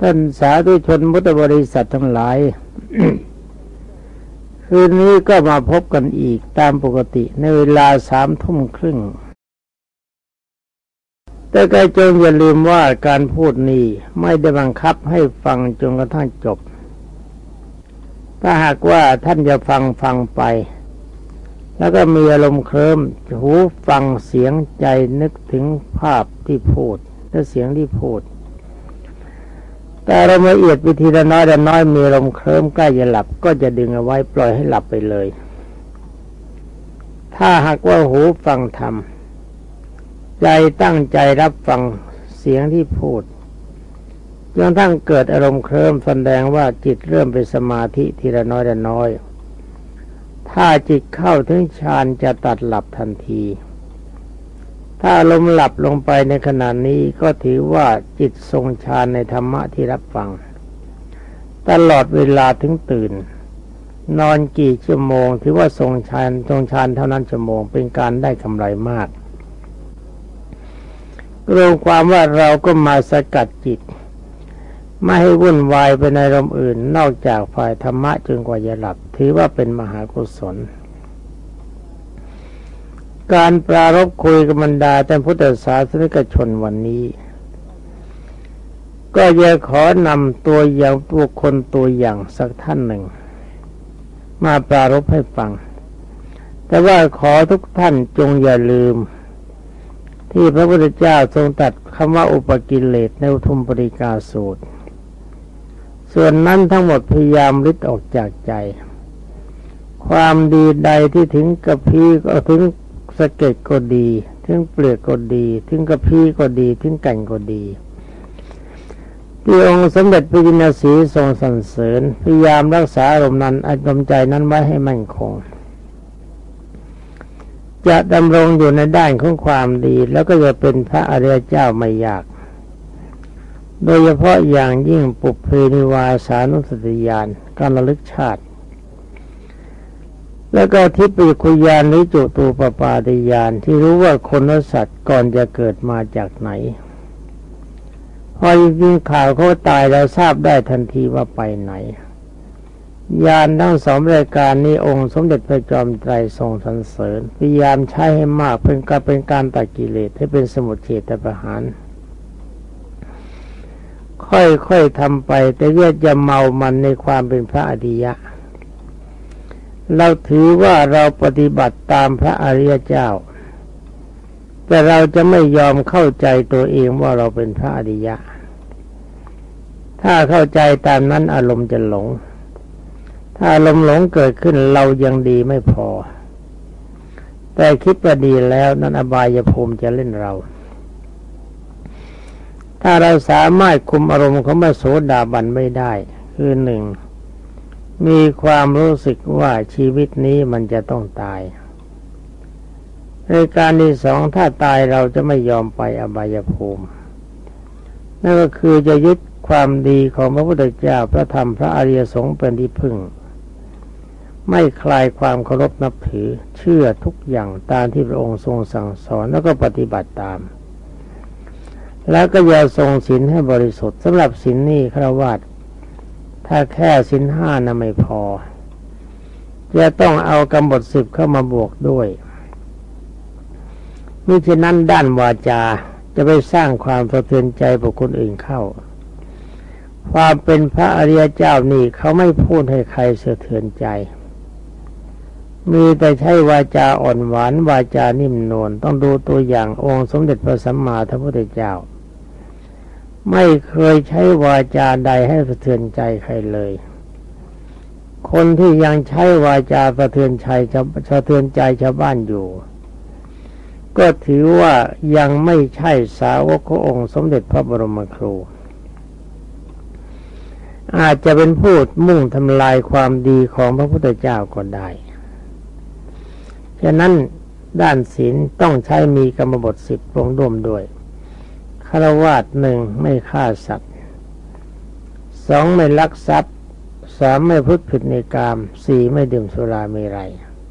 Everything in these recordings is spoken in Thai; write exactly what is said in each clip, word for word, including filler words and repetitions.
ท่านสาธุชนพุทธบริษัททั้งหลาย คืนนี้ก็มาพบกันอีกตามปกติในเวลาสามทุ่มครึ่งแต่ก็จงอย่าลืมว่าการพูดนี้ไม่ได้บังคับให้ฟังจนกระทั่งจบถ้าหากว่าท่านจะฟังฟังไปแล้วก็มีอารมณ์เคลิ้มหูฟังเสียงใจนึกถึงภาพที่พูดและเสียงที่พูดแต่เราละเอียดวิธีละน้อยละน้อยมีอารมณ์เคลิ้มใกล้จะหลับก็จะดึงเอาไว้ปล่อยให้หลับไปเลยถ้าหากว่าหูฟังธรรมใจตั้งใจรับฟังเสียงที่พูดจนทั้งเกิดอารมณ์เคลิ้มแสดงว่าจิตเริ่มเป็นสมาธิทีละน้อยละน้อยถ้าจิตเข้าถึงฌานจะตัดหลับทันทีถ้าลมหลับลงไปในขณะนี้ก็ถือว่าจิตทรงฌานในธรรมะที่รับฟังตลอดเวลาถึงตื่นนอนกี่ชั่วโมงถือว่าทรงฌานทรงฌานเท่านั้นชั่วโมงเป็นการได้กำไรมากรวมความว่าเราก็มาสกัดจิตไม่ให้วุ่นวายไปในอารมณ์อื่นนอกจากฝ่ายธรรมะจนกว่าจะหลับถือว่าเป็นมหากุศลการปรารภคุยกับบรรดาท่านพุทธศาสนิกชนวันนี้ก็จะขอนำตัวอย่างบุคคลตัวอย่างสักท่านหนึ่งมาปรารภให้ฟังแต่ว่าขอทุกท่านจงอย่าลืมที่พระพุทธเจ้าทรงตรัสคำว่าอุปกิเลสในอุทุมปริกาสูตรส่วนนั้นทั้งหมดพยายามริดออกจากใจความดีใดที่ถึงกระพี้ก็ถึงสะเก็ดก็ดีถึงเปลือกก็ดีถึงกระพี้ก็ดีถึงแก่นก็ดีที่องค์สมเด็จพระจินสีทรงสรรเสริญพยายามรักษาอารมณ์นั้นอารมณ์ใจนั้นไว้ให้มั่นคงจะดำรงอยู่ในด้านของความดีแล้วก็จะเป็นพระอริยเจ้าไม่ยากโดยเฉพาะอย่างยิ่งปุพเพนิวาสานุสติญาณการระลึกชาติแล้วก็ทิพยคุญาณหรือจุตูปปาติญาณที่รู้ว่าคนและสัตว์ก่อนจะเกิดมาจากไหนพอยิงข่าวเขาตายแล้วทราบได้ทันทีว่าไปไหนญาณทั้งสองรายการนี้องค์สมเด็จพระจอมไตรทรงสรรเสริญพยายามใช้ให้มากเป็นการเป็นการตัดกิเลสให้เป็นสมุทเฉทประหารค่อยๆทำไปแต่เพื่อจะเมามันในความเป็นพระอริยะเราถือว่าเราปฏิบัติตามพระอริยเจ้าแต่เราจะไม่ยอมเข้าใจตัวเองว่าเราเป็นพระอริยะถ้าเข้าใจตามนั้นอารมณ์จะหลงถ้าอารมณ์หลงเกิดขึ้นเรายังดีไม่พอแต่คิดว่าดีแล้วนั้นอบายภูมิจะเล่นเราถ้าเราสามารถคุมอารมณ์ของพระโสดาบันไม่ได้คือหนึ่งมีความรู้สึกว่าชีวิตนี้มันจะต้องตายในการที่สองถ้าตายเราจะไม่ยอมไปอบายภูมินั่นก็คือจะยึดความดีของพระพุทธเจ้าพระธรรมพระอริยสงฆ์เป็นที่พึ่งไม่คลายความเคารพนับถือเชื่อทุกอย่างตามที่พระองค์ทรงสั่งสอนแล้วก็ปฏิบัติตามแล้วก็อย่าทรงศีลให้บริสุทธิ์สำหรับศีลนี้ฆราวาสถ้าแค่ศีลห้านะไม่พอจะต้องเอากำหนดสิบเข้ามาบวกด้วยมิฉะนั้นด้านวาจาจะไปสร้างความสะเทือนใจบุคคลอื่นเข้าความเป็นพระอริยเจ้านี่เขาไม่พูดให้ใครสะเทือนใจมีแต่ใช้วาจาอ่อนหวานวาจานิ่มนวลต้องดูตัวอย่างองค์สมเด็จพระสัมมาสัมพุทธเจ้าไม่เคยใช้วาจาใดให้สะเทือนใจใครเลยคนที่ยังใช้วาจาสะเทือนใจสะเทือนใจชาวบ้านอยู่ก็ถือว่ายังไม่ใช่สาวกขององค์สมเด็จพระบรมครูอาจจะเป็นผู้มุ่งทำลายความดีของพระพุทธเจ้าก็ได้ฉะนั้นด้านศีลต้องใช้มีกรรมบทสิบรวมร่วมด้วยฆราวาสหนึ่งไม่ฆ่าสัตว์สองไม่ลักทรัพย์สามไม่พูดผิดในกามสี่ไม่ดื่มสุราเมรัย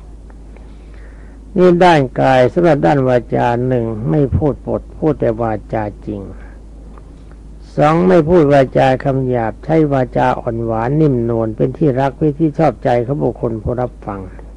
นี่ด้านกายสำหรับด้านวาจาหนึ่งไม่พูดปดพูดแต่วาจาจริงสองไม่พูดวาจาคำหยาบใช้วาจาอ่อนหวานนิ่มนวลเป็นที่รักเป็นที่ชอบใจของบุคคลผู้รับฟัง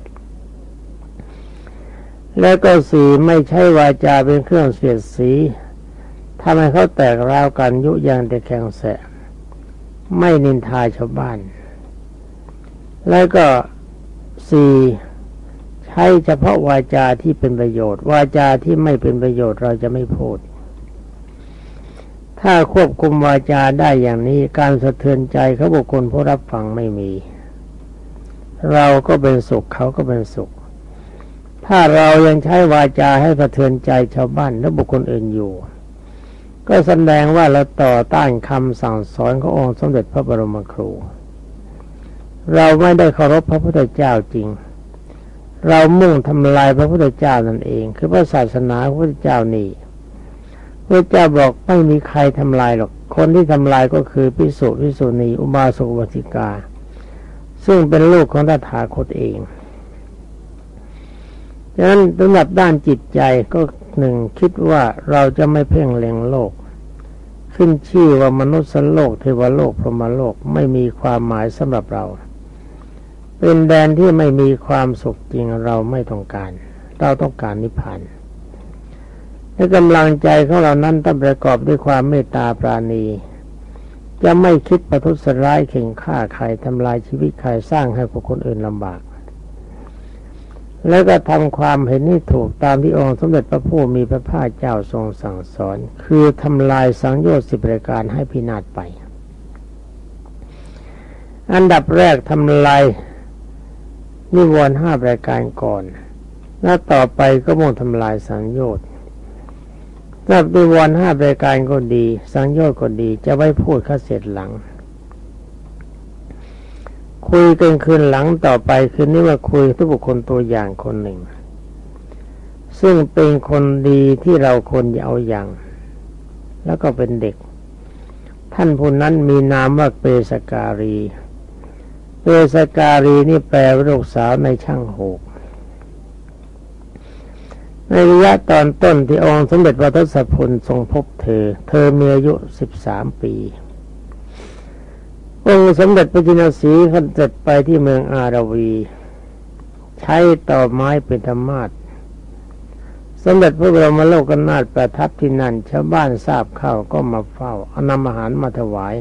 แล้วก็สี่ไม่ใช่วาจาเป็นเครื่องเสียดสีทำให้เขาแตกร้าวกันยุยงแต่แข่งแสะไม่นินทาชาวบ้านแล้วก็สี่ใช้เฉพาะวาจาที่เป็นประโยชน์วาจาที่ไม่เป็นประโยชน์เราจะไม่พูดถ้าควบคุมวาจาได้อย่างนี้การสะเทือนใจเขาบุคคลผู้รับฟังไม่มีเราก็เป็นสุขเขาก็เป็นสุขถ้าเรายังใช้วาจาให้สะเทือนใจชาวบ้านและบุคคลอื่นอยู่ก็แสดงว่าเราต่อต้านคำสั่งสอนขององค์สมเด็จพระบรมครูเราไม่ได้เคารพพระพุทธเจ้าจริงเรามุ่งทำลายพระพุทธเจ้านั่นเองคือพระศาสนาของพระพุทธเจ้านี่พระเจ้าบอกไม่มีใครทำลายหรอกคนที่ทำลายก็คือภิกษุภิกษุณีอุบาสกอุบาสิกาซึ่งเป็นลูกของตถาคตเองดังนั้นสำหรับด้านจิตใจก็หนึ่งคิดว่าเราจะไม่เพ่งเล็งโลกขึ้นชื่อว่ามนุษย์โลกเทวโลกพรหมโลกไม่มีความหมายสำหรับเราเป็นแดนที่ไม่มีความสุขจริงเราไม่ต้องการเราต้องการนิพพานและกำลังใจของเรานั้นต้องประกอบด้วยความเมตตาปราณีจะไม่คิดประทุษร้ายเข่งฆ่าใครทำลายชีวิตใครสร้างให้ผู้คนอื่นลำบากแล้วก็ทำความเห็นให้ถูกตามที่องค์สมเด็จพระผู้มีพระภาคเจ้าทรงสั่งสอนคือทำลายสังโยชน์สิบประการให้พินาศไปอันดับแรกทำลายนิวรณ์ห้าประการก่อนแล้วต่อไปก็มุ่งทำลายสังโยชน์ถ้านิวรณ์ห้าประการก็ดีสังโยชน์ก็ดีจะไว้พูดข้าเสร็จหลังคุยกันคืนหลังต่อไปคืนนี้ว่าคุยทุกบุคคลตัวอย่างคนหนึ่งซึ่งเป็นคนดีที่เราควรจะเอาอย่างแล้วก็เป็นเด็กท่านผู้นั้นมีนามว่าเปสการีเปสการีนี่แปลว่าลูกสาวในช่างโหกในระยะตอนต้นที่องค์สมเด็จพระทศพลทรงพบเธอเธอมีอายุสิบสามปีองค์สมเด็จพระจินสีห์เสด็จไปที่เมืองอารวีใช้ต่อไม้เป็นธรรมาสสมเด็จพระบรมโลกนาถประทับที่นั่นชาวบ้านทราบข่าวก็มาเฝ้าเอานำอาหารมาถวาย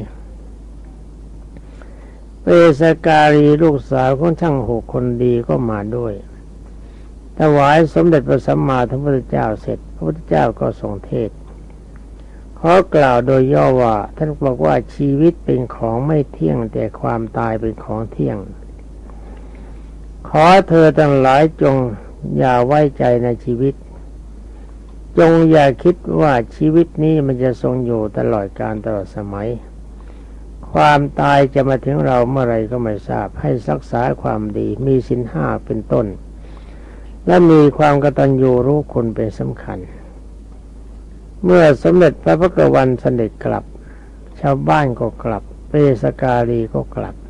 เปสการีลูกสาวของช่างโหกคนดีก็มาด้วยถวายสมเด็จพระสัมมาสัมพุทธเจ้าเสร็จพระพุทธเจ้าก็ทรงเทศน์ขอกล่าวโดยย่อว่าท่านบอกว่าชีวิตเป็นของไม่เที่ยงแต่ความตายเป็นของเที่ยงขอเธอทั้งหลายจงอย่าไว้ใจในชีวิตจงอย่าคิดว่าชีวิตนี้มันจะทรงอยู่ตลอดกาลตลอดสมัยความตายจะมาถึงเราเมื่อไรก็ไม่ทราบให้รักษาความดีมีศีลห้าเป็นต้นและมีความกตัญญูรู้คุณเป็นสำคัญเมื่อสมเด็จพระพักวันเสด็จกลับชาวบ้านก็กลับเปสการีก็กลับ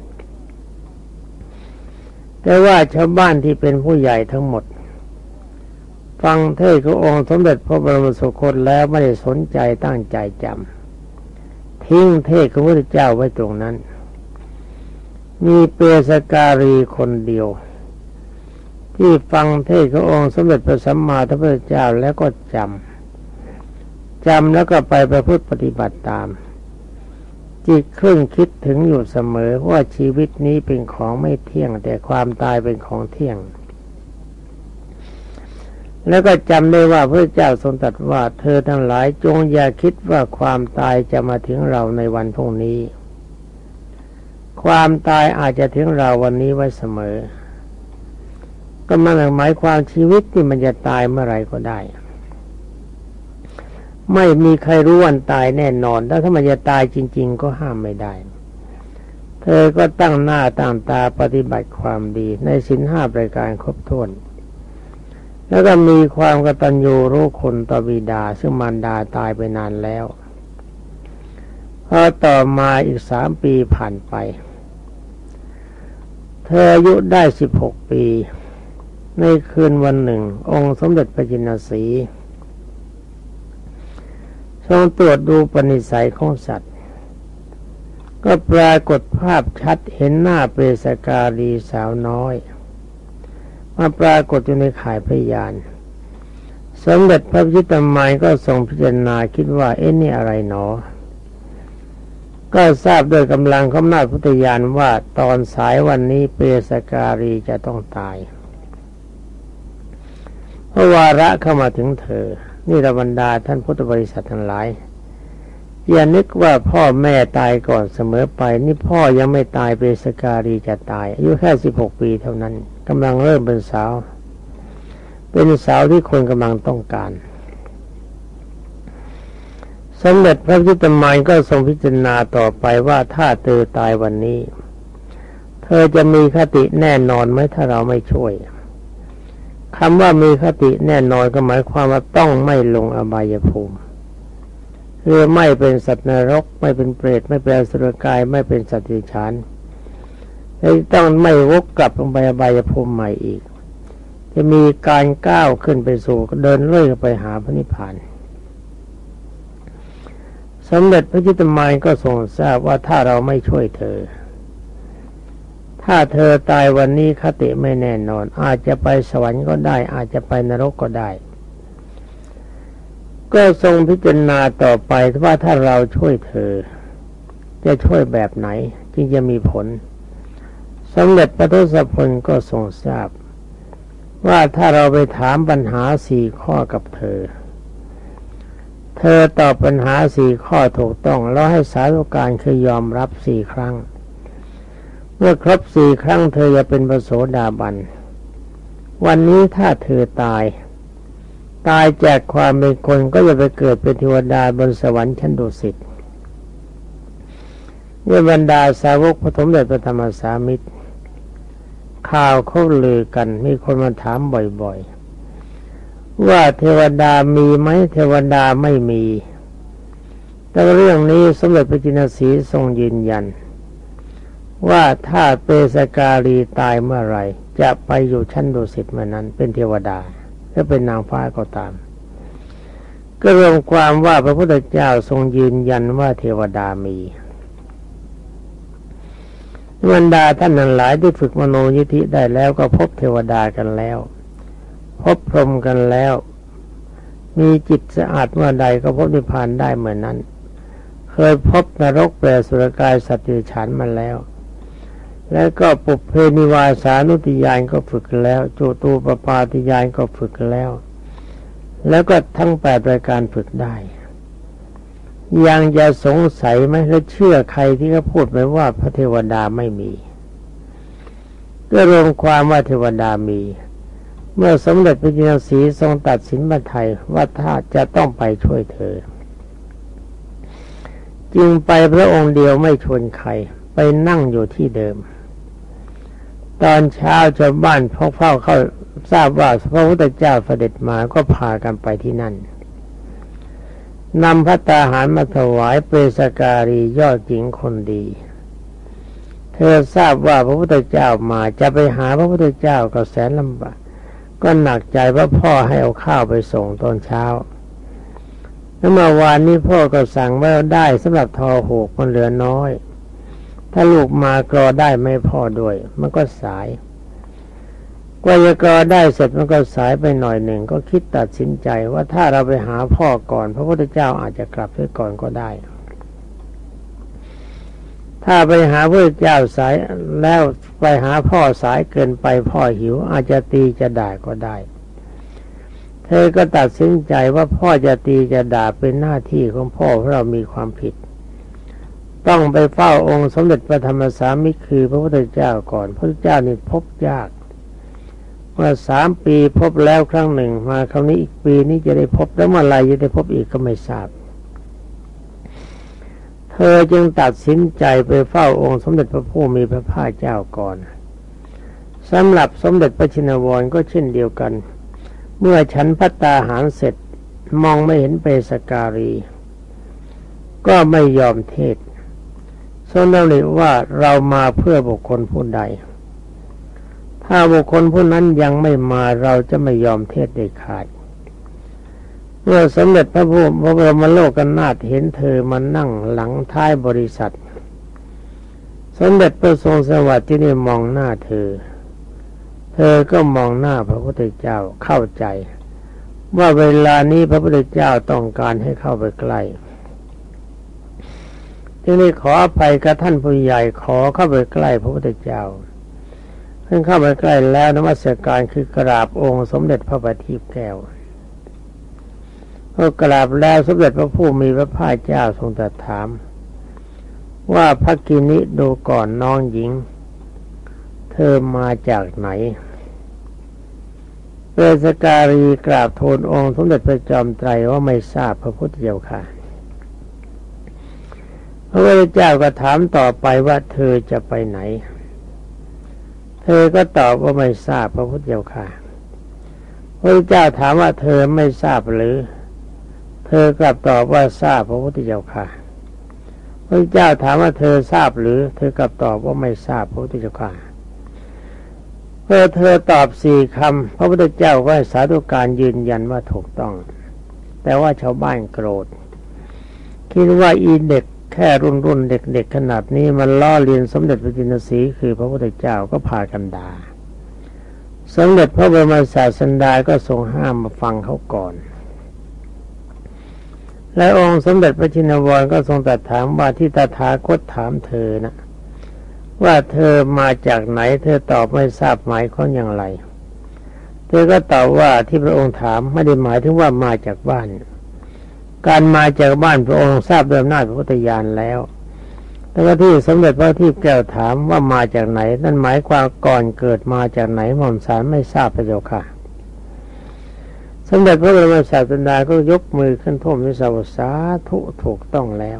แต่ว่าชาวบ้านที่เป็นผู้ใหญ่ทั้งหมดฟังเทศน์ขององค์สมเด็จพระบรมสุคตแล้วไม่ได้สนใจตั้งใจจำทิ้งเทศน์ของพระพุทธเจ้าไว้ตรงนั้นมีเปสการีคนเดียวที่ฟังเทศน์ขององค์สมเด็จพระสัมมาสัมพุทธเจ้าแล้วก็จำจำแล้วก็ไปประพฤติปฏิบัติตามจิตเครื่องคิดถึงอยู่เสมอว่าชีวิตนี้เป็นของไม่เที่ยงแต่ความตายเป็นของเที่ยงแล้วก็จำได้ว่าพระเจ้าทรงตรัสว่าเธอทั้งหลายจงอย่าคิดว่าความตายจะมาถึงเราในวันพรุ่งนี้ความตายอาจจะถึงเราวันนี้ไว้เสมอก็มันหมายความชีวิตที่มันจะตายเมื่อไรก็ได้ไม่มีใครรู้วันตายแน่นอนแล้วถ้ามันจะตายจริงๆก็ห้ามไม่ได้เธอก็ตั้งหน้าตั้งตาปฏิบัติความดีในศีลห้าประการครบถ้วนแล้วก็มีความกตัญญูรู้คุณต่อบิดาซึ่งมารดาตายไปนานแล้วพอต่อมาอีกสามปีผ่านไปเธออายุได้สิบหกปีในคืนวันหนึ่งองค์สมเด็จพระจินสีห์ทรงตรวจดูปณิสัยของสัตว์ก็ปรากฏภาพชัดเห็นหน้าเปสการีสาวน้อยมาปรากฏอยู่ในข่ายพยานสมเด็จพระพิชิตมารก็ทรงพิจารณาคิดว่าเอ๊ะนี่อะไรหนอก็ทราบโดยกำลังของอำนาจพุทธญาณว่าตอนสายวันนี้เปสการีจะต้องตายเพราะวาระเข้ามาถึงเธอนี่ระบรรดาท่านพุทธบริษัททั้งหลายอย่านึกว่าพ่อแม่ตายก่อนเสมอไปนี่พ่อยังไม่ตายเปสการีจะตายอายุแค่สิบหกปีเท่านั้นกำลังเริ่มเป็นสาวเป็นสาวที่คนกำลังต้องการสมเด็จพระพิชิตมารก็ทรงพิจารณาต่อไปว่าถ้าเธอตายวันนี้เธอจะมีคติแน่นอนไหมถ้าเราไม่ช่วยคำว่ามีคติแน่นอนก็หมายความว่าต้องไม่ลงอบายภูมิคือไม่เป็นสัตว์นรกไม่เป็นเปรตไม่เป็นอสุรกายไม่เป็นสัตว์เดรัจฉานและต้องไม่วกกลับลงไปอบายภูมิใหม่อีกจะมีการก้าวขึ้นไปสู่เดินเรื่อยไปหาพระนิพพานสมเด็จพระพิชิตมารก็ทรงทราบว่าถ้าเราไม่ช่วยเธอถ้าเธอตายวันนี้คติไม่แน่นอนอาจจะไปสวรรค์ก็ได้อาจจะไปนรกก็ได้ก็ทรงพิจารณาต่อไปว่าถ้าเราช่วยเธอจะช่วยแบบไหนจึงจะมีผลสมเด็จพระทศพลก็ทรงทราบว่าถ้าเราไปถามปัญหาสี่ข้อกับเธอเธอตอบปัญหาสี่ข้อถูกต้องแล้วให้สาธุการคือยอมรับสี่ครั้งเมื่อครบสี่ครั้งเธอจะเป็นพระโสดาบันวันนี้ถ้าเธอตายตายจากความเป็นคนก็จะไปเกิดเป็นเทวดาบนสวรรค์ชั้นดุสิตเนี่ยบรรดาสาวกพระสมเด็จพระธรรมสามิตรข่าวเขาลือกันมีคนมาถามบ่อยๆว่าเทวดามีไหมเทวดาไม่มีแต่เรื่องนี้สมเด็จพระจินสีทรงยืนยันว่าถ้าเปสการีตายเมื่อไรจะไปอยู่ชั้นดุสิตเมื่อนั้นเป็นเทวดาถ้าเป็นนางฟ้าก็ตามก็รวมความว่าพระพุทธเจ้าทรงยืนยันว่าเทวดามีบรรดาท่านนั้นหลายที่ฝึกมโนยิธิได้แล้วก็พบเทวดากันแล้วพบพรหมกันแล้วมีจิตสะอาดเมื่อใดก็พบนิพพานได้เหมือนนั้นเคยพบนรกเปรตอสุรกายสัตว์เดรัจฉานมาแล้วแล้วก็ปุพเพนิวาสานุติญาณก็ฝึกแล้วจุตูปปาติญาณก็ฝึกแล้วแล้วก็ทั้งแปดรายการฝึกได้ยังจะสงสัยไหมและเชื่อใครที่เขาพูดไปว่าพระเทวดาไม่มีก็รวมความว่าเทวดามีเมื่อสมเด็จพระจินสีทรงตัดสินพระทัยว่าถ้าจะต้องไปช่วยเธอจึงไปพระองค์เดียวไม่ชวนใครไปนั่งอยู่ที่เดิมตอนเช้าชาวบ้านพกเฝ้าเข้าทราบว่าพระพุทธเจ้าเสด็จมาก็พากันไปที่นั่นนำพระตาหารมาถวายเปสการียอดหญิงคนดีเธอทราบว่าพระพุทธเจ้ามาจะไปหาพระพุทธเจ้าก็แสนลำบากก็หนักใจว่าพ่อให้เอาข้าวไปส่งตอนเช้าแล้วเมื่อวานนี้พ่อก็สั่งไว้ได้สำหรับทอหูกมันเหลือน้อยถ้าลูกมากรอได้ไม่พ่อด้วยมันก็สายกว่าจะกรอได้เสร็จมันก็สายไปหน่อยหนึ่งก็คิดตัดสินใจว่าถ้าเราไปหาพ่อก่อนพระพุทธเจ้าอาจจะกลับด้วยก่อนก็ได้ถ้าไปหาพระพุทธเจ้าสายแล้วไปหาพ่อสายเกินไปพ่อหิวอาจจะตีจะด่าก็ได้เธอก็ตัดสินใจว่าพ่อจะตีจะด่าเป็นหน้าที่ของพ่อเพราะเรามีความผิดต้องไปเฝ้าองค์สมเด็จพระธรรมสามิตรคือพระพุทธเจ้าก่อนพระพุทธเจ้านี่พบยากเมื่อสามปีพบแล้วครั้งหนึ่งมาคราวนี้อีกปีนี้จะได้พบแล้วเมื่อไรจะได้พบอีกก็ไม่ทราบเธอจึงตัดสินใจไปเฝ้าองค์สมเด็จพระผู้มีพระภาคเจ้าก่อนสำหรับสมเด็จพระชินวรก็เช่นเดียวกันเมื่อฉันภัตตาหารเสร็จมองไม่เห็นเปสการีก็ไม่ยอมเทศทรงดำริว่าเรามาเพื่อบุคคลผู้ใดถ้าบุคคลผู้นั้นยังไม่มาเราจะไม่ยอมเทศเด็ดขาดเมื่อสมเด็จพระผู้พระบรมโลกนาถเห็นเธอมานั่งหลังท้ายบริษัทสมเด็จพระทรงสวัสดิ์ที่นี่มองหน้าเธอเธอก็มองหน้าพระพุทธเจ้าเข้าใจว่าเวลานี้พระพุทธเจ้าต้องการให้เข้าไปใกล้จึงได้ขออภัยกับท่านผู้ใหญ่ขอเข้าไปใกล้พระพุทธเจ้าเพิ่งเข้าไปใกล้แล้วนมัสการคือกราบองค์สมเด็จพระบัณฑิตแก้วพอกราบแล้วสมเด็จพระผู้มีพระภาคเจ้าทรงตรัสถามว่าภักกินิดูก่อนน้องหญิงเธอมาจากไหนเปสการีกราบทูลองค์สมเด็จพระจอมไตรว่าไม่ทราบพระพุทธเจ้าค่ะพระพุทธเจ้าก็ถามต่อไปว่าเธอจะไปไหนเธอก็ตอบว่าไม่ทราบพระพุทธเจ้าค่ะพระพุทธเจ้าถามว่าเธอไม่ทราบหรือเธอกลับตอบว่าทราบพระพุทธเจ้าค่ะพระเจ้าถามว่าเธอทราบหรือเธอกลับตอบว่าไม่ทราบพระพุทธเจ้าค่ะเมื่อเธอตอบสี่คำพระพุทธเจ้าก็สาธุการยืนยันว่าถูกต้องแต่ว่าชาวบ้านโกรธคิดว่าอีเด็กแค่รุ่นรุ่นเด็กๆขนาดนี้มันล้อเลียนสมเด็จพระจินสีคือพระพุทธเจ้าก็พากันด่าสมเด็จพระบรมศาสดาก็ทรงห้ามมาฟังเขาก่อนและองค์สมเด็จพระชินวรก็ทรงตรัสถามว่าที่ตถาคตถามเธอนะว่าเธอมาจากไหนเธอตอบไม่ทราบหมายความอย่างไรเธอก็ตอบว่าที่พระองค์ถามไม่ได้หมายถึงว่ามาจากบ้านการมาจากบ้านพระองค์ทราบด้วยอำนาจพระพุทธญาณแล้วแต่ว่าที่สมเด็จพระที่แก้วถามว่ามาจากไหนนั่นหมายความก่อนเกิดมาจากไหนหม่อมสารไม่ทราบพระเจ้าค่ะสมเด็จพระบรมศาสดาก็ยกมือขึ้นท่วมวิสาวสาธุถูกต้องแล้ว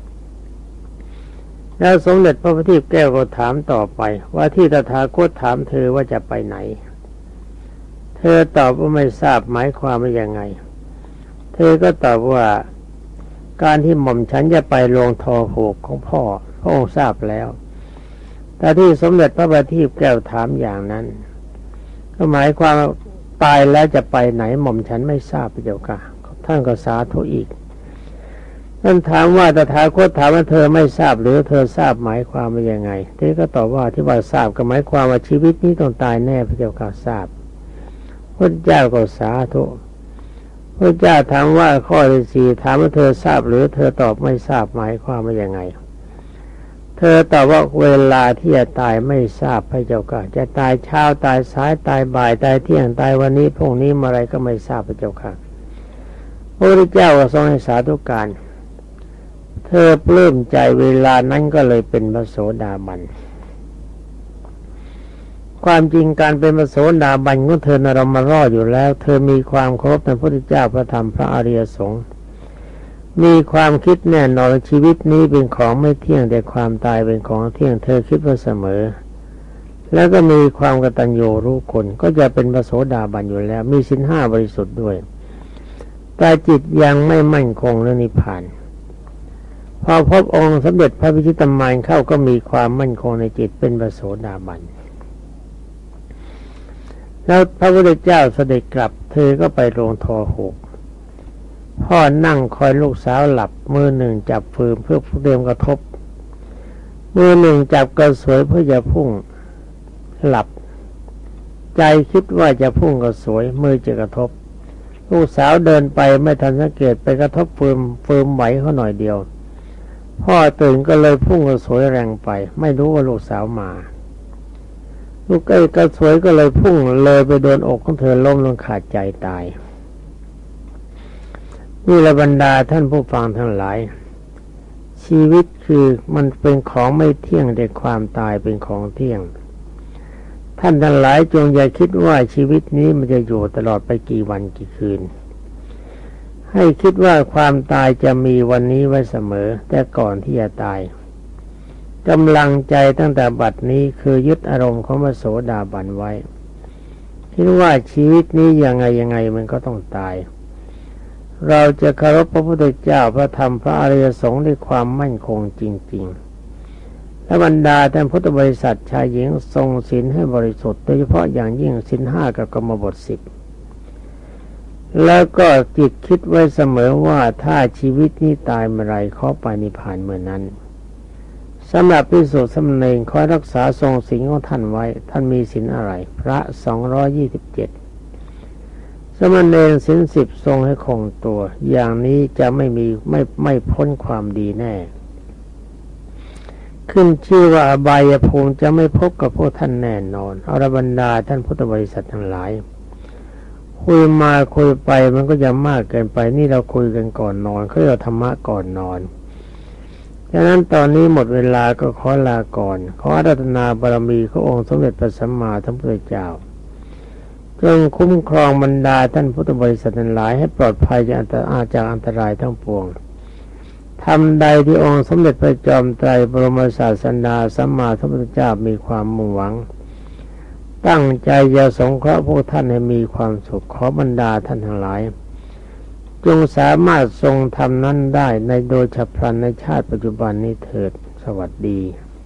แล้วสมเด็จพระพุทธแก้วก็ถามต่อไปว่าที่ตถาคตถามเธอว่าจะไปไหนเธอตอบว่าไม่ทราบหมายความว่ายังไงเธอก็ตอบว่าการที่หม่อมฉันจะไปโรงทอผูกของพ่อพระองค์ทราบแล้วแต่ที่สมเด็จพระบัณฑิตแก้วถามอย่างนั้นก็หมายความตายแล้วจะไปไหนหม่อมฉันไม่ทราบพระเจ้าค่ะท่านก็สาธุอีกท่านถามว่าตถาคตถามว่าเธอไม่ทราบหรือเธอทราบหมายความว่ายังไงเธอก็ตอบว่าที่ว่าทราบก็หมายความว่าชีวิตนี้ต้องตายแน่พระเจ้าค่ะทราบพระเจ้าก็สาธุพระเจ้าถามว่าข้อที่สี่ถามว่าเธอทราบหรือเธอตอบไม่ทราบหมายความว่ายังไงเธอตอบว่าเวลาที่จะตายไม่ทราบพระเจ้าค่ะจะตายเช้าตายสายตายบ่ายตายเที่ยงตายวันนี้พรุ่งนี้เมื่อไรก็ไม่ทราบพระเจ้าค่ะพระพุทธเจ้าก็ทรงให้สาธุการเธอปลื้มใจเวลานั้นก็เลยเป็นพระโสดาบันความจริงการเป็นพระโสดาบันของเธอน่ะเรามารออยู่แล้วเธอมีความเคารพในพระพุทธเจ้าพระธรรมพระอริยสงฆ์มีความคิดแน่นอนชีวิตนี้เป็นของไม่เที่ยงแต่ความตายเป็นของเที่ยงเธอคิดว่าเสมอแล้วก็มีความกตัญญูรู้คนก็จะเป็นพระโสดาบันอยู่แล้วมีศีลห้าบริสุทธิ์ด้วยแต่จิตยังไม่มั่นคงในนิพพานพอพบองค์สมเด็จพระพิชิตมารเข้าก็มีความมั่นคงในจิตเป็นพระโสดาบันแล้วพระพุทธเจ้าเสด็จกลับเธอก็ไปโรงทอหกพ่อนั่งคอยลูกสาวหลับมือหนึ่งจับฟืนเพื่อเตรียมกระทบมือหนึ่งจับกระสวยเพื่อจะพุ่งหลับใจคิดว่าจะพุ่งกระสวยมือจะกระทบลูกสาวเดินไปไม่ทันสังเกตไปกระทบฟืนฟืนไหวเขาหน่อยเดียวพ่อตื่นก็เลยพุ่งกระสวยแรงไปไม่รู้ว่าลูกสาวมาลูกไอ้กระสวยก็เลยพุ่งเลยไปโดนอกของเธอล้มลงขาดใจตายนี่ละบรรดาท่านผู้ฟังทั้งหลายชีวิตคือมันเป็นของไม่เที่ยงแต่ความตายเป็นของเที่ยงท่านทั้งหลายจงอย่าคิดว่าชีวิตนี้มันจะอยู่ตลอดไปกี่วันกี่คืนให้คิดว่าความตายจะมีวันนี้ไว้เสมอแต่ก่อนที่จะตายกำลังใจตั้งแต่บัดนี้คือยึดอารมณ์ของพระโสดาบันไว้คิดว่าชีวิตนี้ยังไงยังไงมันก็ต้องตายเราจะเคารพพระพุทธเจ้าพระธรรมพระอริยสงฆ์ด้วยความมั่นคงจริงๆและบรรดาท่านพุทธบริษัทชายหญิงทรงศีลให้บริสุทธิ์โดยเฉพาะอย่างยิ่งศีลห้ากับกรรมบทสิบแล้วก็จิตคิดไว้เสมอว่าถ้าชีวิตนี้ตายเมื่อไรขอไปนิพพานเมื่อนั้นสำหรับภิกษุสามเณรขอรักษาทรงศีลของท่านไว้ท่านมีศีลอะไรพระสองร้อยยี่สิบเจ็ดสามเณรศีลสิบทรงให้คงตัวอย่างนี้จะไม่มีไม่ไม่พ้นความดีแน่ขึ้นชื่อว่าอบายภูมิจะไม่พบกับพวกท่านแน่นอนอรบรรดาท่านพุทธบริษัททั้งหลายคุยมาคุยไปมันก็จะมากเกินไปนี่เราคุยกันก่อนนอนเขาเรียกธรรมะก่อนนอนดังนั้นตอนนี้หมดเวลาก็ขอลาก่อนขออาราธนาบารมีขององค์สมเด็จพระสัมมาสัมพุทธเจ้าจงคุ้มครองบรรดาท่านพุทธบริษัททั้งหลายให้ปลอดภัยจากอันตรายจากอันตรายทั้งปวงทำใดที่องค์สมเด็จพระจอมไตรบรมศาสดาสัมมาสัมพุทธเจ้ามีความมุ่งหวังตั้งใจจะสงเคราะห์พวกท่านให้มีความสุขขอบรรดาท่านทั้งหลายจงสามารถทรงทำนั้นได้ในโดยฉับพลันในชาติปัจจุบันนี้เถิดสวัสดี